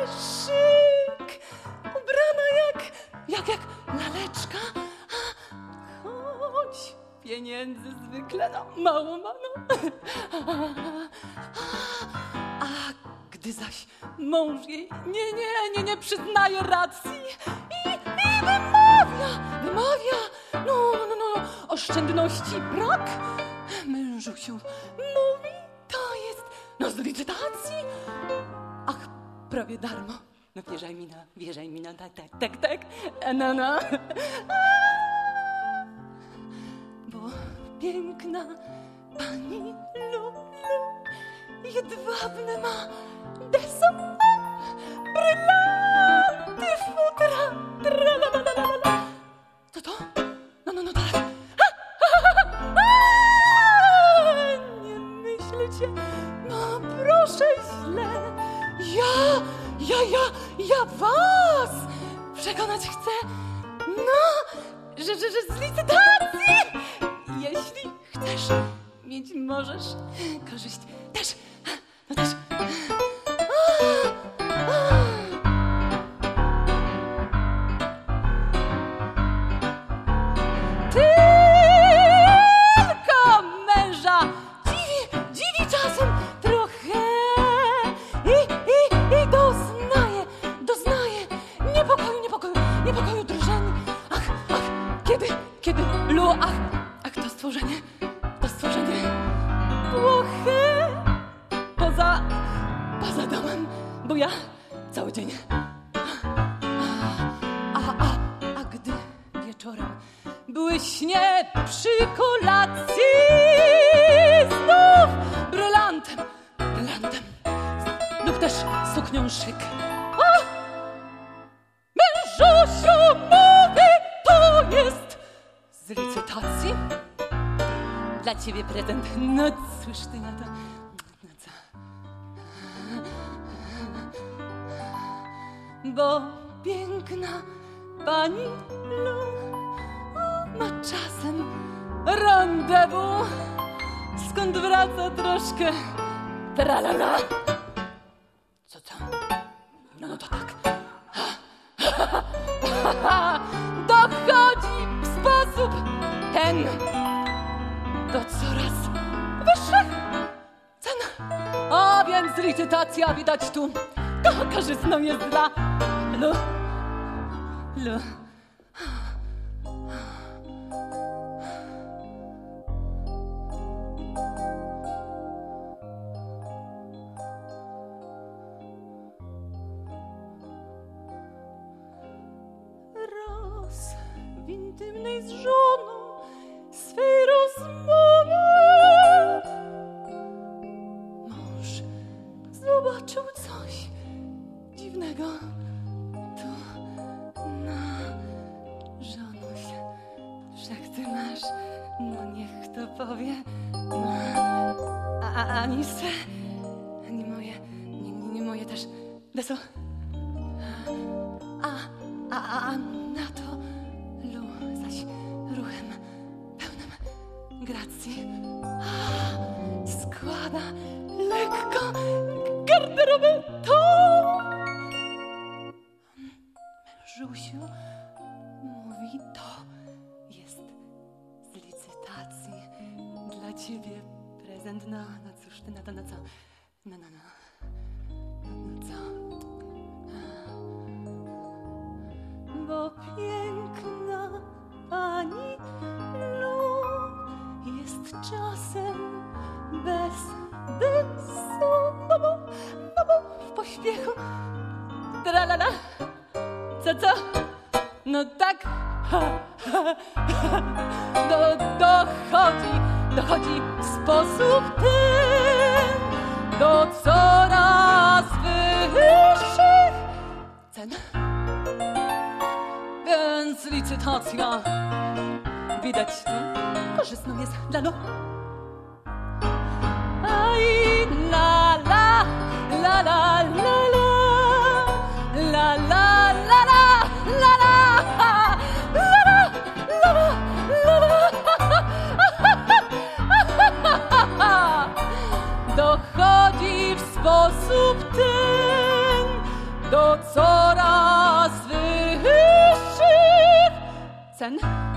szyk, ubrana jak laleczka. Choć pieniędzy zwykle mało ma, A gdy zaś mąż jej nie przyznaje racji i wymawia, oszczędności brak, mężusiu mówi, to jest z licytacji. Ach, prawie darmo. Wierzaj mi, tak. Bo piękna pani Lulu jedwabne ma deso, brylanty, futra, tralalalala. Co to? No teraz. Nie myślcie, proszę źle. Ja was przekonać chcę, że z licytacji. Jeśli chcesz, mieć możesz korzyść też. Tylko męża dziwi czasem trochę i doznaje niepokoju drżeń. Ach, kiedy to stworzenie błohe poza domem, bo ja cały dzień. A gdy wieczorem błyśnie przy kolacji znów brylantem lub też suknią szyk. Mężusiu mówi, to jest z licytacji. Dla ciebie prezent. No cóż ty na to? No co? Bo piękna pani Lu ma czasem rendezvous, skąd wraca troszkę tralala. Co? No to tak. Dochodzi w sposób ten do coraz wyższych cen. A więc licytacja widać tu korzystną jest dla Lu. Raz w intymnej z żoną swej rozmowie mąż zobaczył coś dziwnego. Tu na żonuś, wszak ty masz, niech to powie, ani se, ani moje też, deso. A na to Lu zaś ruchem pełnym gracji składa lekko garderobę to. Mężusiu mówi, to jest z licytacji. Dla ciebie prezent. No cóż ty na to, co? No co? Bo piękna pani Lu jest czasem bez dysu, no bo w pośpiechu tralala. Co? No tak. Dochodzi w sposób ten do coraz wyższych cen. Więc licytacja widać tu korzystną jest dla Lu. Aj, la la la la la la la la la la la. Dochodzi w sposób ten do ten.